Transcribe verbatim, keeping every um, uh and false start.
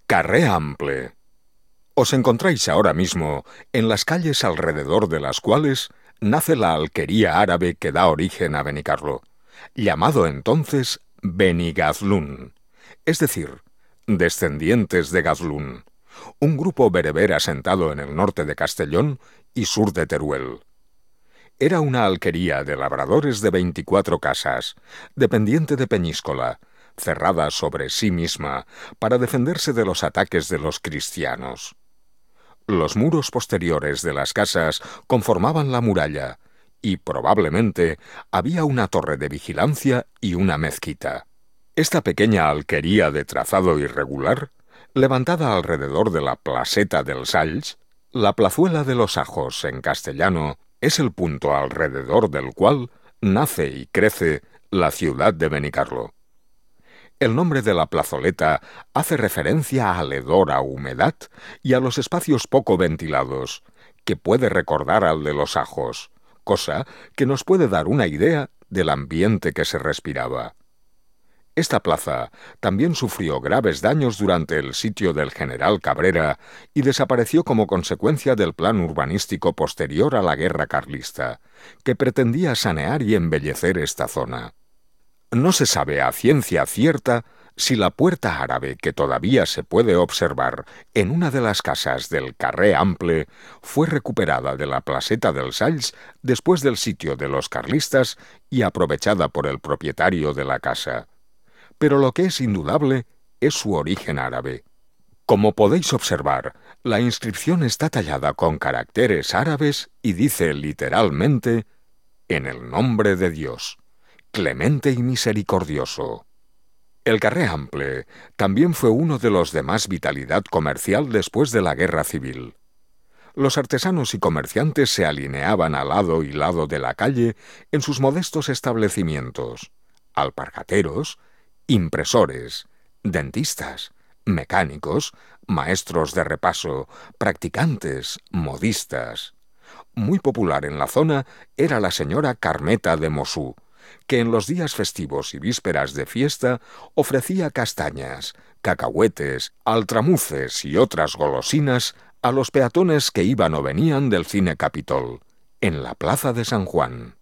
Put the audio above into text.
Carré Ample. Os encontráis ahora mismo en las calles alrededor de las cuales nace la alquería árabe que da origen a Benicarló, llamado entonces Beni Gazlún, es decir, descendientes de Gazlún, un grupo bereber asentado en el norte de Castellón y sur de Teruel. Era una alquería de labradores de veinticuatro casas, dependiente de Peñíscola, cerrada sobre sí misma para defenderse de los ataques de los cristianos. Los muros posteriores de las casas conformaban la muralla, y probablemente había una torre de vigilancia y una mezquita. Esta pequeña alquería de trazado irregular, levantada alrededor de la placeta del Salls, la plazuela de los Ajos en castellano, es el punto alrededor del cual nace y crece la ciudad de Benicarló. El nombre de la plazoleta hace referencia al hedor a humedad y a los espacios poco ventilados, que puede recordar al de los Ajos, cosa que nos puede dar una idea del ambiente que se respiraba. Esta plaza también sufrió graves daños durante el sitio del general Cabrera y desapareció como consecuencia del plan urbanístico posterior a la guerra carlista, que pretendía sanear y embellecer esta zona. No se sabe a ciencia cierta si la puerta árabe que todavía se puede observar en una de las casas del Carré Ample fue recuperada de la placeta del Salls después del sitio de los carlistas y aprovechada por el propietario de la casa. Pero lo que es indudable es su origen árabe. Como podéis observar, la inscripción está tallada con caracteres árabes y dice literalmente: «En el nombre de Dios, clemente y misericordioso». El Carré Ample también fue uno de los de más vitalidad comercial después de la Guerra Civil. Los artesanos y comerciantes se alineaban a lado y lado de la calle en sus modestos establecimientos: alpargateros, impresores, dentistas, mecánicos, maestros de repaso, practicantes, modistas. Muy popular en la zona era la señora Carmeta de Mosú, que en los días festivos y vísperas de fiesta ofrecía castañas, cacahuetes, altramuces y otras golosinas a los peatones que iban o venían del Cine Capitol, en la plaza de San Juan.